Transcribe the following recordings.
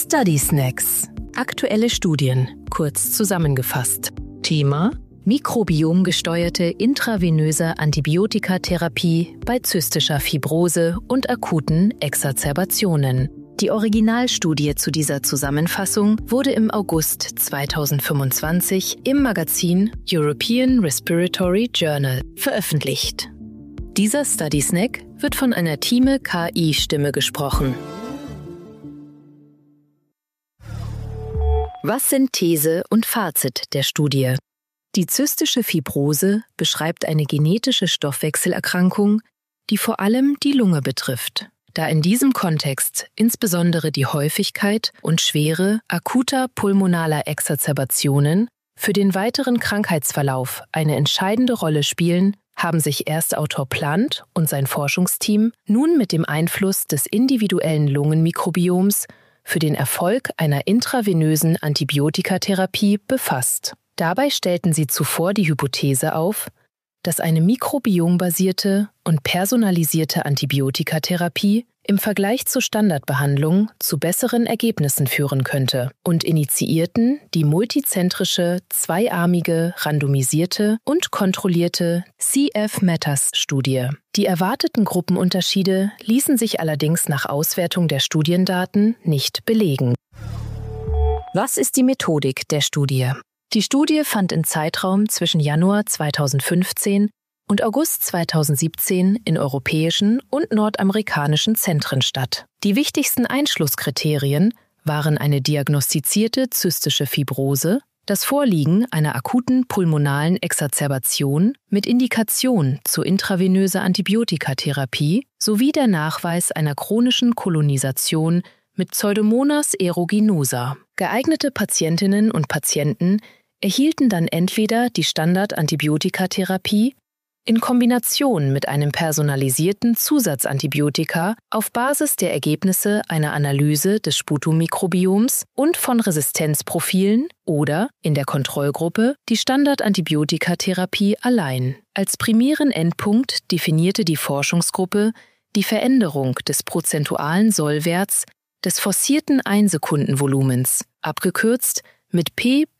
Study Snacks. Aktuelle Studien, kurz zusammengefasst. Thema: mikrobiomgesteuerte intravenöse Antibiotikatherapie bei zystischer Fibrose und akuten Exacerbationen. Die Originalstudie zu dieser Zusammenfassung wurde im August 2025 im Magazin European Respiratory Journal veröffentlicht. Dieser Study Snack wird von einer Thieme KI-Stimme gesprochen. Was sind These und Fazit der Studie? Die zystische Fibrose beschreibt eine genetische Stoffwechselerkrankung, die vor allem die Lunge betrifft. Da in diesem Kontext insbesondere die Häufigkeit und Schwere akuter pulmonaler Exacerbationen für den weiteren Krankheitsverlauf eine entscheidende Rolle spielen, haben sich Erstautor Plant und sein Forschungsteam nun mit dem Einfluss des individuellen Lungenmikrobioms für den Erfolg einer intravenösen Antibiotikatherapie befasst. Dabei stellten sie zuvor die Hypothese auf, dass eine mikrobiombasierte und personalisierte Antibiotikatherapie im Vergleich zur Standardbehandlung zu besseren Ergebnissen führen könnte und initiierten die multizentrische, zweiarmige, randomisierte und kontrollierte CF-METAS-Studie. Die erwarteten Gruppenunterschiede ließen sich allerdings nach Auswertung der Studiendaten nicht belegen. Was ist die Methodik der Studie? Die Studie fand im Zeitraum zwischen Januar 2015 und August 2017 in europäischen und nordamerikanischen Zentren statt. Die wichtigsten Einschlusskriterien waren eine diagnostizierte zystische Fibrose, das Vorliegen einer akuten pulmonalen Exacerbation mit Indikation zu intravenöser Antibiotikatherapie sowie der Nachweis einer chronischen Kolonisation mit Pseudomonas aeruginosa. Geeignete Patientinnen und Patienten erhielten dann entweder die Standard-Antibiotikatherapie in Kombination mit einem personalisierten Zusatzantibiotika auf Basis der Ergebnisse einer Analyse des Sputummikrobioms und von Resistenzprofilen oder in der Kontrollgruppe die Standard-Antibiotikatherapie allein. Als primären Endpunkt definierte die Forschungsgruppe die Veränderung des prozentualen Sollwerts des forcierten Einsekundenvolumens, abgekürzt mit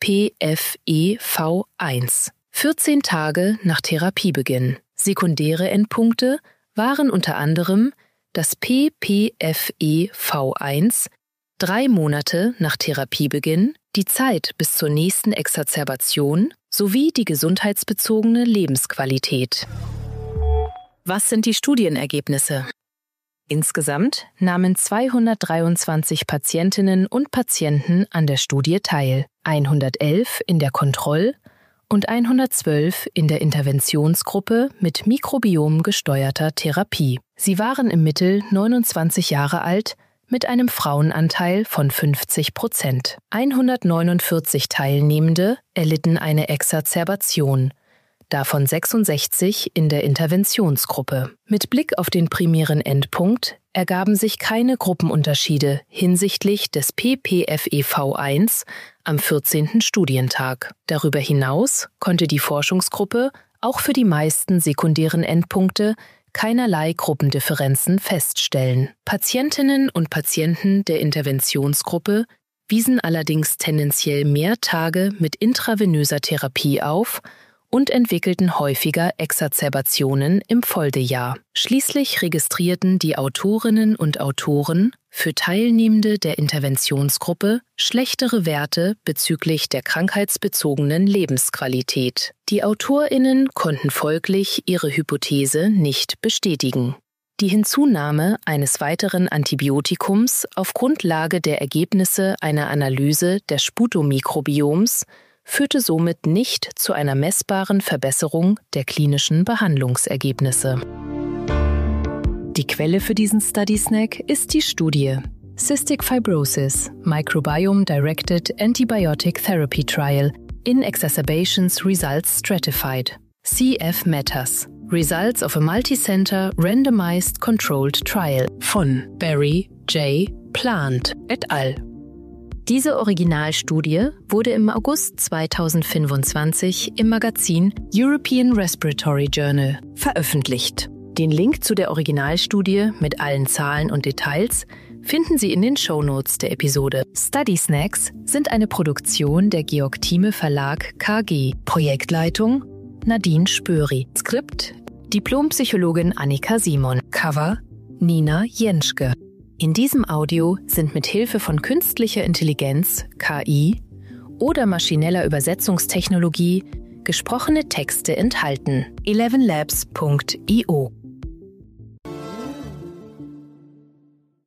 ppFEV1, 14 Tage nach Therapiebeginn. Sekundäre Endpunkte waren unter anderem das ppFEV1 3 Monate nach Therapiebeginn, die Zeit bis zur nächsten Exacerbation sowie die gesundheitsbezogene Lebensqualität. Was sind die Studienergebnisse? Insgesamt nahmen 223 Patientinnen und Patienten an der Studie teil, 111 in der Kontroll- und 112 in der Interventionsgruppe mit mikrobiomgesteuerter Therapie. Sie waren im Mittel 29 Jahre alt mit einem Frauenanteil von 50%. 149 Teilnehmende erlitten eine Exacerbation, davon 66 in der Interventionsgruppe. Mit Blick auf den primären Endpunkt ergaben sich keine Gruppenunterschiede hinsichtlich des ppFEV1 am 14. Studientag. Darüber hinaus konnte die Forschungsgruppe auch für die meisten sekundären Endpunkte keinerlei Gruppendifferenzen feststellen. Patientinnen und Patienten der Interventionsgruppe wiesen allerdings tendenziell mehr Tage mit intravenöser Therapie auf und entwickelten häufiger Exacerbationen im Folgejahr. Schließlich registrierten die Autorinnen und Autoren für Teilnehmende der Interventionsgruppe schlechtere Werte bezüglich der krankheitsbezogenen Lebensqualität. Die AutorInnen konnten folglich ihre Hypothese nicht bestätigen. Die Hinzunahme eines weiteren Antibiotikums auf Grundlage der Ergebnisse einer Analyse des Sputumikrobioms führte somit nicht zu einer messbaren Verbesserung der klinischen Behandlungsergebnisse. Die Quelle für diesen Study Snack ist die Studie Cystic Fibrosis Microbiome-Directed Antibiotic Therapy Trial in Exacerbations Results Stratified CF-METAS Results of a Multicenter Randomized Controlled Trial von Barry J. Plant et al. Diese Originalstudie wurde im August 2025 im Magazin European Respiratory Journal veröffentlicht. Den Link zu der Originalstudie mit allen Zahlen und Details finden Sie in den Shownotes der Episode. Study Snacks sind eine Produktion der Georg Thieme Verlag KG. Projektleitung Nadine Spöri. Skript Diplompsychologin Annika Simon. Cover Nina Jenschke. In diesem Audio sind mit Hilfe von künstlicher Intelligenz, KI, oder maschineller Übersetzungstechnologie gesprochene Texte enthalten. 11labs.io